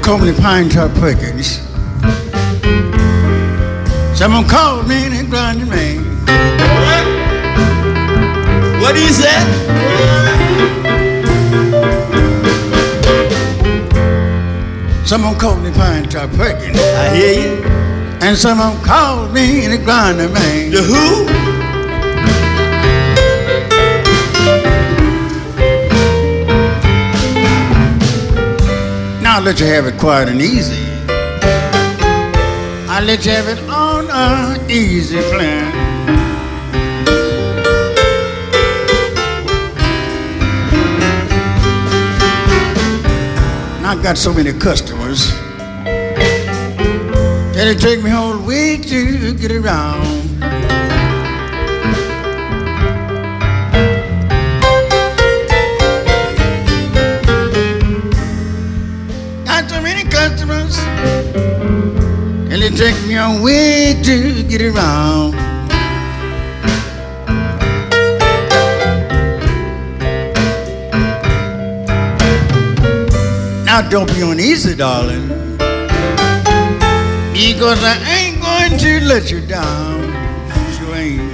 call me Pine Top Perkins. Someone called me and they grinded me. What do you say? Someone called me Pine Top Perkins. I hear you. And someone called me and they grinded me. The who? Now I'll let you have it quiet and easy. I'll let you have it on an easy plan. I've got so many customers that it take me a whole week to get around. Got so many customers and it take me a week to get around. Now don't be uneasy, darling, because I ain't going to let you down. Sure ain't.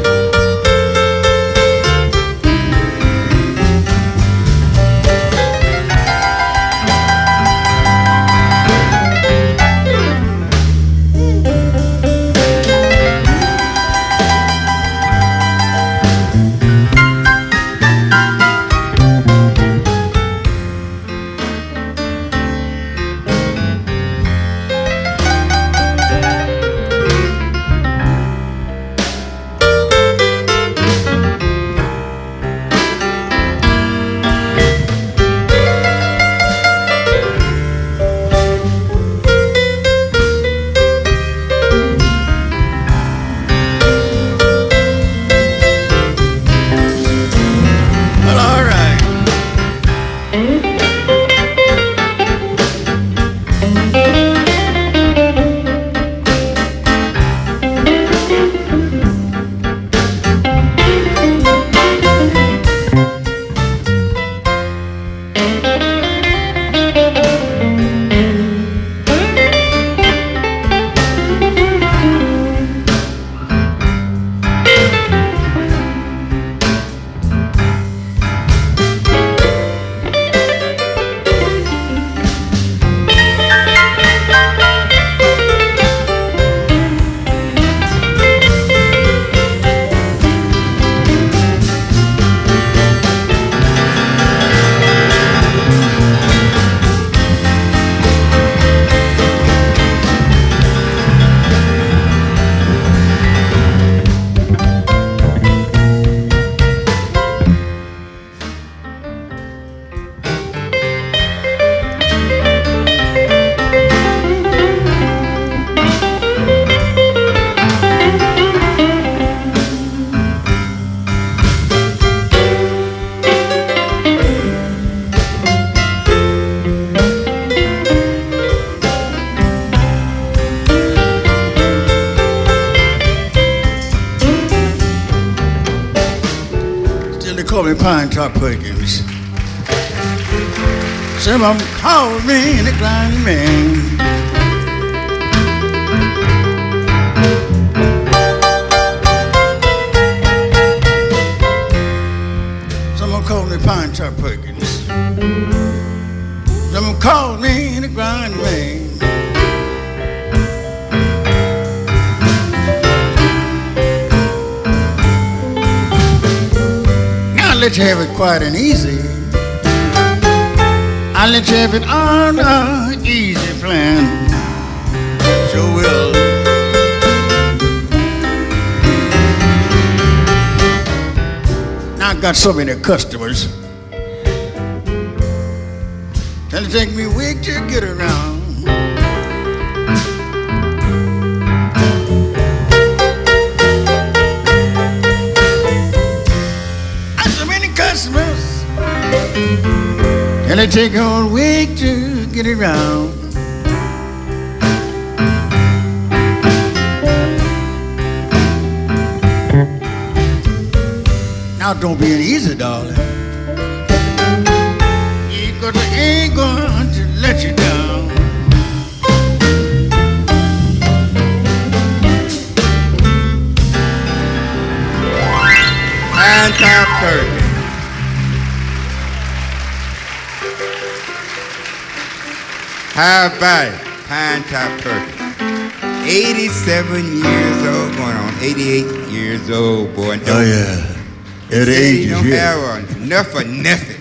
Call me Pine Top Perkins. Some of them called me and they grinded me. Someone called me Pine Top Perkins. Someone called me and they grinded me. I'll let you have it quiet and easy. I'll let you have it on an easy plan. Sure will. Now I got so many customers that'll take me a week to get around. Customers, and it take a whole week to get around. Now don't be uneasy, darling, because I ain't going to let you down. Pine Top Turkey. How about it? Pine Top Turkey. 87 years old, going on 88 years old, boy. Oh, yeah. At He age, don't yeah. have enough of nothing.